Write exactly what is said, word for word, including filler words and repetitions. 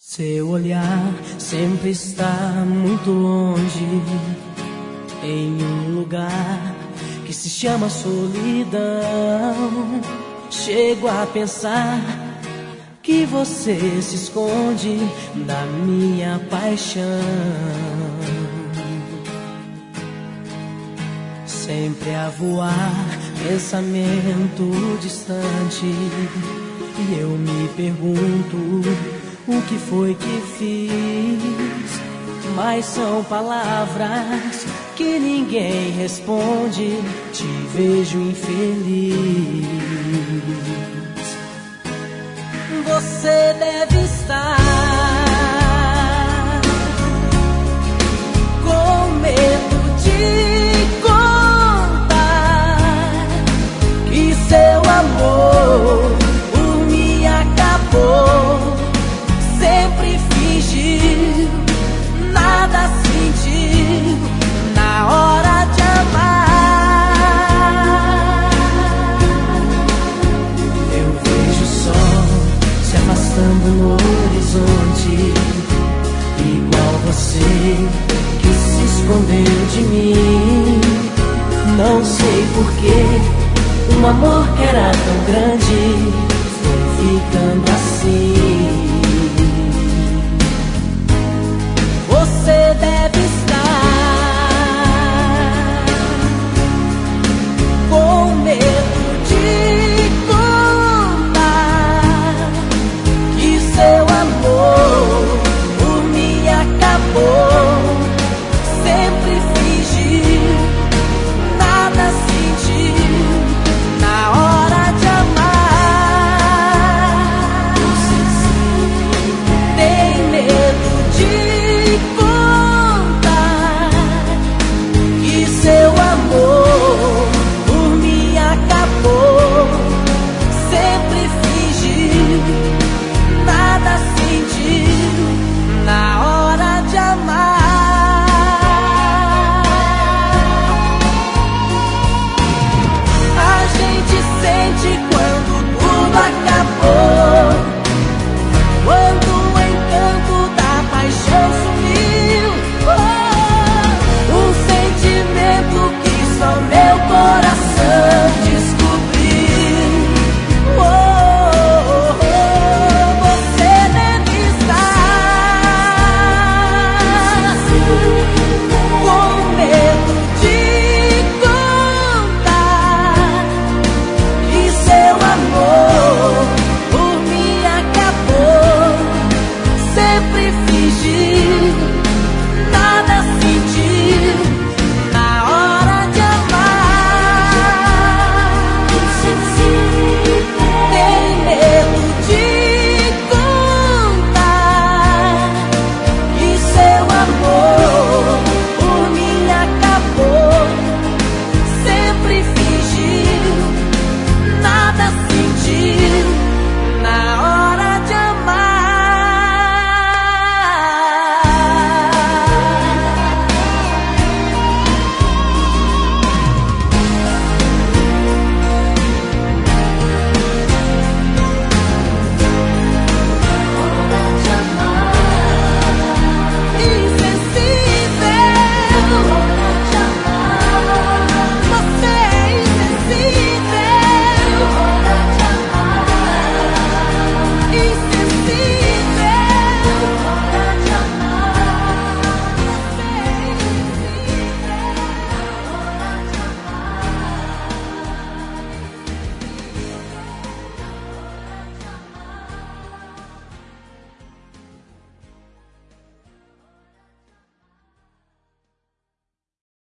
Seu olhar sempre está muito longe, em um lugar que se chama solidão. Chego a pensar que você se esconde da minha paixão. Sempre a voar, pensamento distante, e eu me pergunto o que foi que fiz. Mas são palavras que ninguém responde. Te vejo infeliz. Você deve estar com medo de contar que seu amor por mim acabou. Sempre fingiu, nada sentiu na hora de amar. Eu vejo o sol se afastando no horizonte, igual você que se escondeu de mim. Não sei porquê, um amor que era tão grande foi ficando